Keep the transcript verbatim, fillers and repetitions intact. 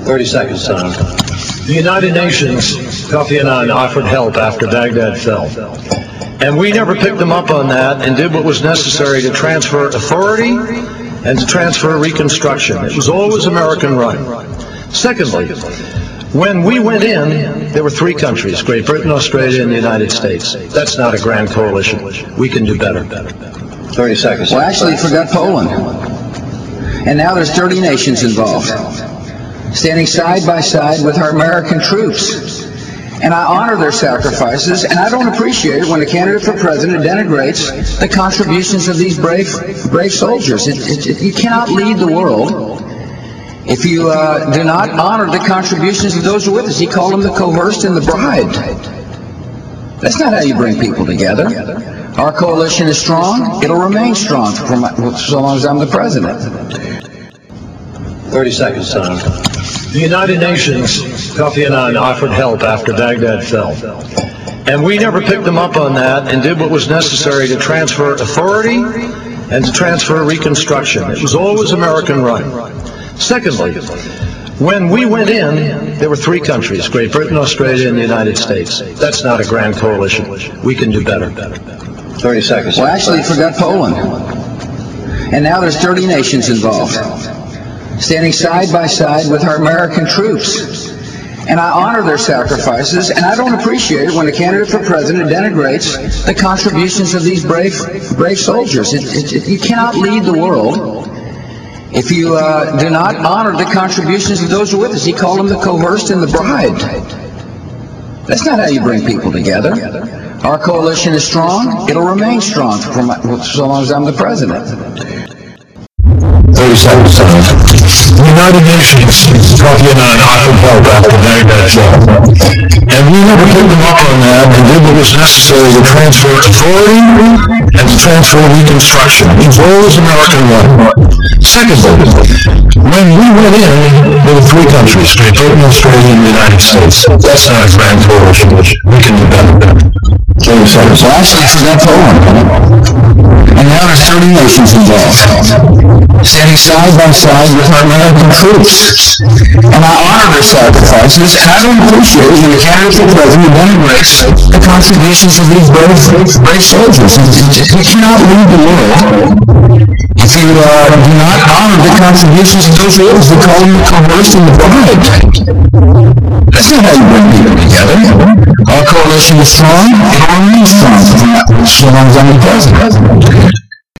thirty seconds, Senator. The United Nations, Kofi Annan, offered help after Baghdad fell. And we never picked them up on that and did what was necessary to transfer authority and to transfer reconstruction. It was always American run. Secondly, when we went in, there were three countries, Great Britain, Australia, and the United States. That's not a grand coalition. We can do better. thirty seconds. Well, actually, you forgot Poland. And now there's thirty nations involved, standing side by side with our American troops. And I honor their sacrifices, and I don't appreciate it when a candidate for president denigrates the contributions of these brave, brave soldiers. It, it, it, you cannot lead the world if you uh, do not honor the contributions of those who are with us. He called them the coerced and the bribed. That's not how you bring people together. Our coalition is strong. It'll remain strong for my, so long as I'm the president. thirty seconds, Senator. The United Nations, Kofi Annan, offered help after Baghdad fell. And we never picked them up on that and did what was necessary to transfer authority and to transfer reconstruction. It was always American run. Secondly, when we went in, there were three countries, Great Britain, Australia, and the United States. That's not a grand coalition. We can do better. thirty seconds. Well, actually, you forgot Poland. And now there's thirty nations involved, standing side by side with our American troops. And I honor their sacrifices, and I don't appreciate it when a candidate for president denigrates the contributions of these brave, brave soldiers. It, it, it, you cannot lead the world if you uh, do not honor the contributions of those who are with us. He called them the coerced and the bribed. That's not how you bring people together. Our coalition is strong. It'll remain strong for my, so long as I'm the president. thirty seconds, Senator. The United Nations, Kofi Annan, offered help after Baghdad fell. And we never picked them up on that and did what was necessary to transfer authority and to transfer reconstruction. It was always American run. Secondly, when we went in, there were three countries, Great Britain, Australia, and the United States. That's not a grand coalition. We can do better. thirty seconds. Well, actually, you forgot Poland. And now there's thirty nations involved, standing side by side with our American troops. And I honor their sacrifices, and I don't appreciate it when the candidate for president denigrates the contributions of these brave, brave soldiers. We cannot lead the world if you uh, do not honor the contributions of those who we call them the coerced and the bribed. That's not how you bring people together. Our coalition is strong. It'll remain strong so long as I'm the president.